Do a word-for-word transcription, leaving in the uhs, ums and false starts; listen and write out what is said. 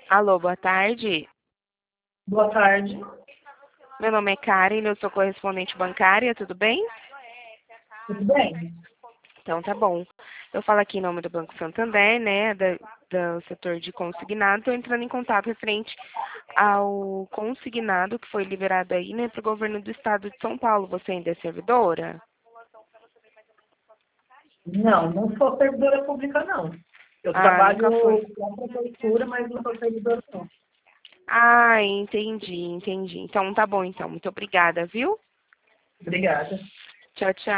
Alô, boa tarde. Boa tarde. Meu nome é Karen, eu sou correspondente bancária, tudo bem? Tudo bem? Então tá bom. Eu falo aqui em nome do Banco Santander, né, da, do setor de consignado, estou entrando em contato referente ao consignado que foi liberado aí, né, para o governo do estado de São Paulo. Você ainda é servidora? Não, não sou servidora pública, não. Eu Ah, nunca foi. trabalho na prefeitura, mas não sou servidora, não. Ah, entendi, entendi. Então tá bom, então. Muito obrigada, viu? Obrigada. Tchau, tchau.